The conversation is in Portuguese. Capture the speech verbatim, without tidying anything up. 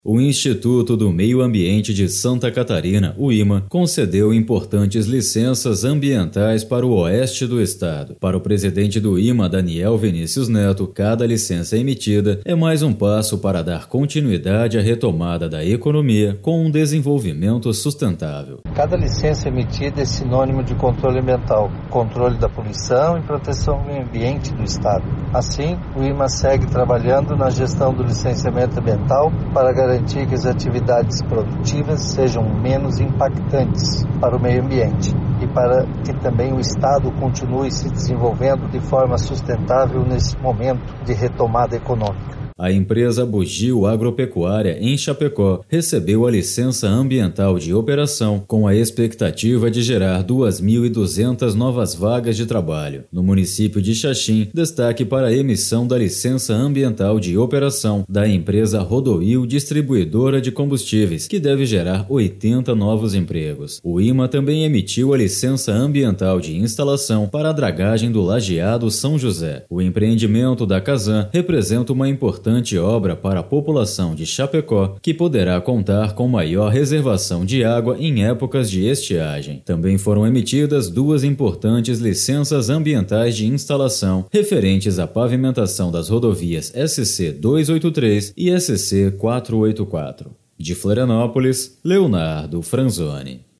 O Instituto do Meio Ambiente de Santa Catarina, o I M A, concedeu importantes licenças ambientais para o oeste do estado. Para o presidente do I M A, Daniel Vinícius Neto, cada licença emitida é mais um passo para dar continuidade à retomada da economia com um desenvolvimento sustentável. Cada licença emitida é sinônimo de controle ambiental, controle da poluição e proteção ao meio ambiente do estado. Assim, o I M A segue trabalhando na gestão do licenciamento ambiental para garantir garantir que as atividades produtivas sejam menos impactantes para o meio ambiente e para que também o Estado continue se desenvolvendo de forma sustentável nesse momento de retomada econômica. A empresa Bugio Agropecuária, em Chapecó, recebeu a licença ambiental de operação com a expectativa de gerar duas mil e duzentas novas vagas de trabalho. No município de Xaxim, destaque para a emissão da licença ambiental de operação da empresa Rodoil Distribuidora de Combustíveis, que deve gerar oitenta novos empregos. O I M A também emitiu a licença ambiental de instalação para a dragagem do Lajeado São José. O empreendimento da Casan representa uma importante obra para a população de Chapecó, que poderá contar com maior reservação de água em épocas de estiagem. Também foram emitidas duas importantes licenças ambientais de instalação referentes à pavimentação das rodovias S C duzentos e oitenta e três e S C quatrocentos e oitenta e quatro. De Florianópolis, Leonardo Franzoni.